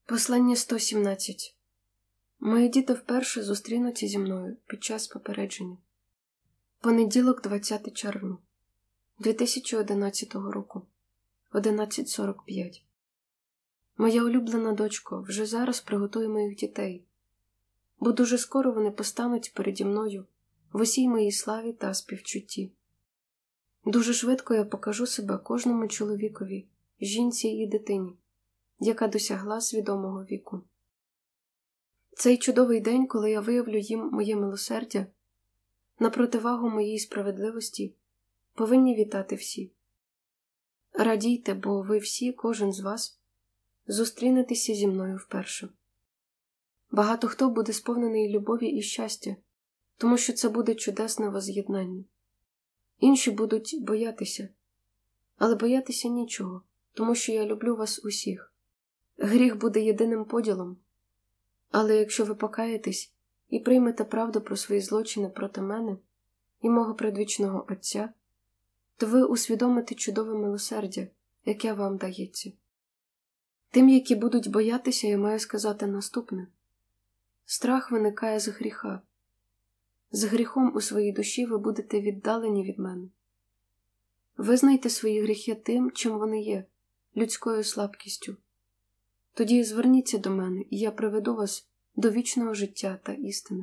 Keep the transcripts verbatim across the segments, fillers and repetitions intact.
Послання сто сімнадцять. Мої діти вперше зустрінуться зі мною під час попередження. Понеділок, двадцяте червня, дві тисячі одинадцятого року, одинадцять сорок п'ять. Моя улюблена дочко вже зараз приготує моїх дітей, бо дуже скоро вони постануть переді мною в усій моїй славі та співчутті. Дуже швидко я покажу себе кожному чоловікові, жінці і дитині, яка досягла свідомого віку. Цей чудовий день, коли я виявлю їм моє милосердя, на противагу моїй справедливості, повинні вітати всі. Радійте, бо ви всі, кожен з вас, зустрінетеся зі мною вперше. Багато хто буде сповнений любові і щастя, тому що це буде чудесне воз'єднання. Інші будуть боятися, але боятися нічого, тому що я люблю вас усіх. Гріх буде єдиним поділом, але якщо ви покаєтесь і приймете правду про свої злочини проти мене і мого предвічного Отця, то ви усвідомите чудове милосердя, яке вам дається. Тим, які будуть боятися, я маю сказати наступне. Страх виникає з гріха. З гріхом у своїй душі ви будете віддалені від мене. Визнайте свої гріхи тим, чим вони є, людською слабкістю. Тоді зверніться до мене, і я приведу вас до вічного життя та істини.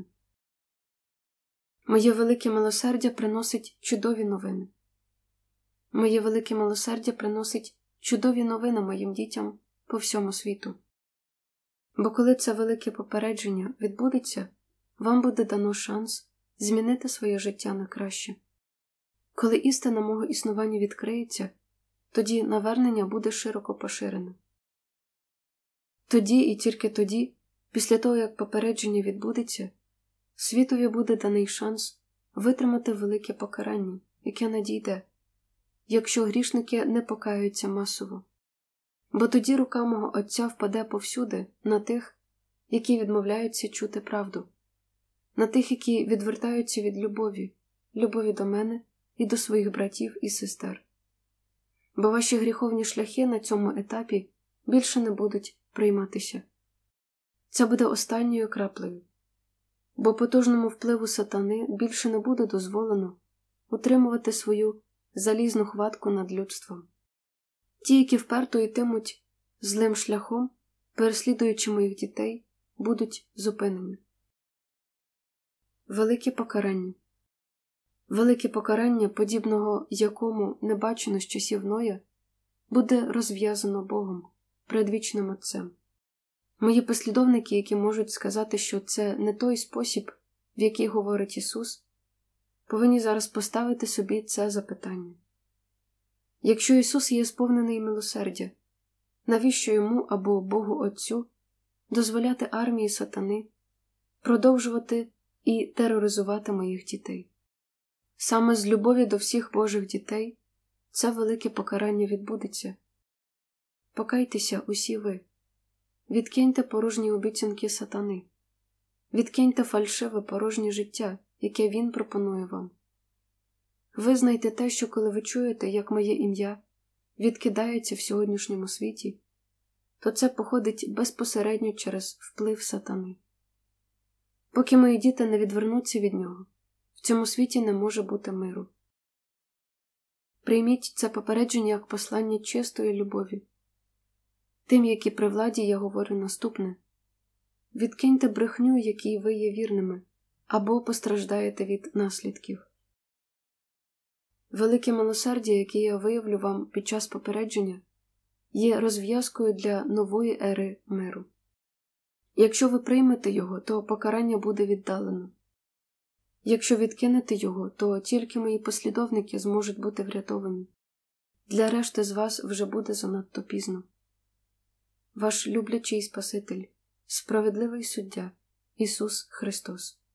Моє велике милосердя приносить чудові новини. Моє велике милосердя приносить чудові новини моїм дітям по всьому світу. Бо коли це велике попередження відбудеться, вам буде дано шанс змінити своє життя на краще. Коли істина мого існування відкриється, тоді навернення буде широко поширене. Тоді і тільки тоді, після того, як попередження відбудеться, світові буде даний шанс витримати велике покарання, яке надійде, якщо грішники не покаються масово. Бо тоді рука мого Отця впаде повсюди на тих, які відмовляються чути правду, на тих, які відвертаються від любові, любові до мене і до своїх братів і сестер. Бо ваші гріховні шляхи на цьому етапі більше не будуть прийматися. Це буде останньою краплею, бо потужному впливу сатани більше не буде дозволено утримувати свою залізну хватку над людством. Ті, які вперто йтимуть злим шляхом, переслідуючи моїх дітей, будуть зупинені. Велике покарання. Велике покарання, подібного якому не бачено з часів Ноя, буде розв'язано Богом, предвічним Отцем. Мої послідовники, які можуть сказати, що це не той спосіб, в який говорить Ісус, повинні зараз поставити собі це запитання. Якщо Ісус є сповнений милосердя, навіщо Йому або Богу Отцю дозволяти армії сатани продовжувати і тероризувати моїх дітей? Саме з любові до всіх Божих дітей це велике покарання відбудеться. Покайтеся усі ви. Відкиньте порожні обіцянки сатани. Відкиньте фальшиве порожнє життя, яке він пропонує вам. Визнайте те, що коли ви чуєте, як моє ім'я відкидається в сьогоднішньому світі, то це походить безпосередньо через вплив сатани. Поки мої діти не відвернуться від нього, в цьому світі не може бути миру. Прийміть це попередження як послання чистої любові. Тим, які при владі, я говорю наступне. Відкиньте брехню, якій ви є вірними, або постраждаєте від наслідків. Велике милосердя, яке я виявлю вам під час попередження, є розв'язкою для нової ери миру. Якщо ви приймете його, то покарання буде віддалено. Якщо відкинете його, то тільки мої послідовники зможуть бути врятовані. Для решти з вас вже буде занадто пізно. Ваш люблячий Спаситель, справедливий суддя, Ісус Христос.